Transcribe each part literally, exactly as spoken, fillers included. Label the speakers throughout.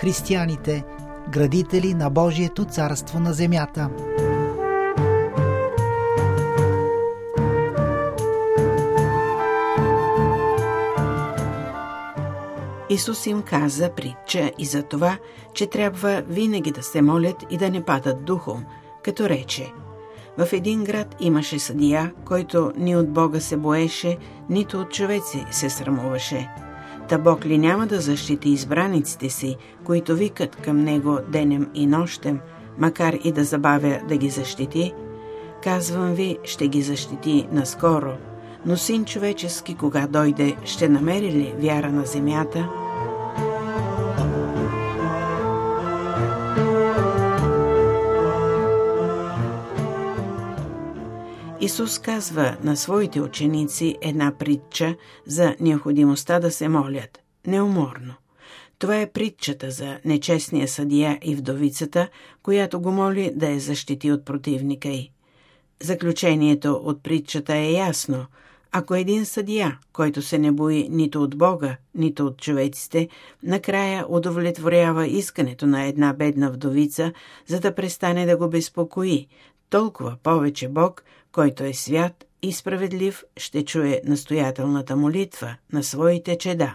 Speaker 1: християните, градители на Божието царство на земята.
Speaker 2: Исус им каза притча и за това, че трябва винаги да се молят и да не падат духом, като рече: в един град имаше съдия, който ни от Бога се боеше, нито от човеци се срамуваше. Та Бог ли няма да защити избраниците си, които викат към Него денем и нощем, макар и да забавя да ги защити? Казвам ви, ще ги защити наскоро. Но Син човечески, кога дойде, ще намери ли вяра на земята? Исус казва на своите ученици една притча за необходимостта да се молят неуморно. Това е притчата за нечестния съдия и вдовицата, която го моли да я защити от противника й. Заключението от притчата е ясно. Ако един съдия, който се не бои нито от Бога, нито от човеците, накрая удовлетворява искането на една бедна вдовица, за да престане да го безпокои, толкова повече Бог, който е свят и справедлив, ще чуе настоятелната молитва на своите чеда.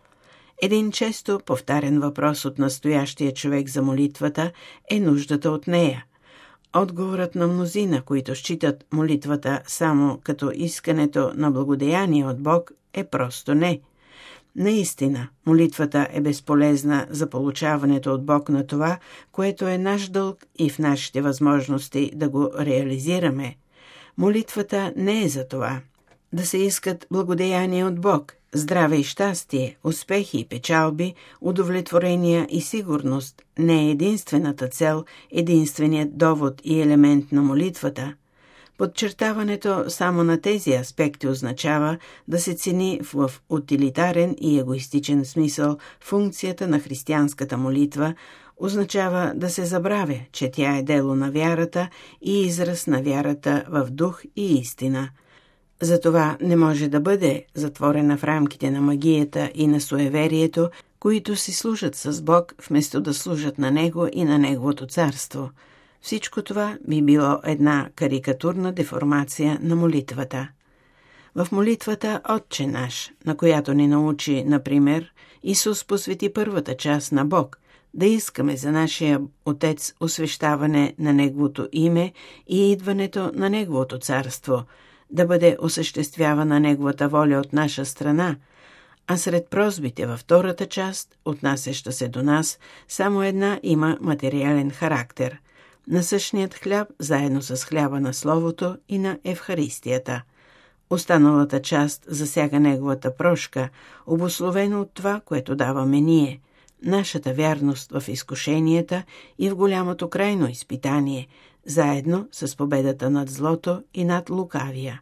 Speaker 2: Един често повтарен въпрос от настоящия човек за молитвата е нуждата от нея. Отговорът на мнозина, които считат молитвата само като искането на благодеяние от Бог, е просто не. Наистина, молитвата е безполезна за получаването от Бог на това, което е наш дълг и в нашите възможности да го реализираме. Молитвата не е за това да се искат благодеяние от Бог, здраве и щастие, успехи и печалби, удовлетворения и сигурност не е единствената цел, единственият довод и елемент на молитвата. Подчертаването само на тези аспекти означава да се цени в утилитарен и егоистичен смисъл функцията на християнската молитва, означава да се забравя, че тя е дело на вярата и израз на вярата в дух и истина. Затова не може да бъде затворена в рамките на магията и на суеверието, които си служат с Бог, вместо да служат на Него и на Неговото царство. Всичко това би било една карикатурна деформация на молитвата. В молитвата Отче наш, на която ни научи, например, Исус посвети първата част на Бог, да искаме за нашия Отец освещаване на Неговото име и идването на Неговото царство, да бъде осъществявана Неговата воля от наша страна, а сред просбите във втората част, отнасяща се до нас, само една има материален характер – насъщният хляб заедно с хляба на Словото и на Евхаристията. Останалата част засяга Неговата прошка, обусловена от това, което даваме ние, нашата вярност в изкушенията и в голямото крайно изпитание, заедно с победата над злото и над лукавия.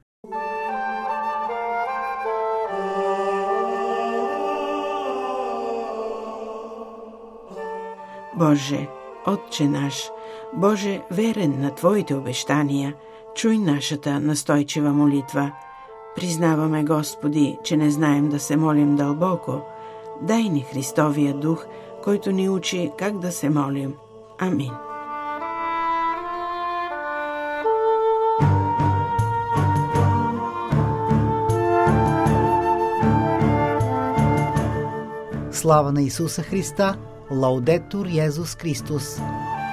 Speaker 2: Боже, Отче наш, Боже, верен на Твоите обещания, чуй нашата настойчива молитва. Признаваме, Господи, че не знаем да се молим дълбоко. Дай ни Христовия дух, който ни учи как да се молим. Амин.
Speaker 1: Слава на Исуса Христа! Лаудетур Йезус Христос!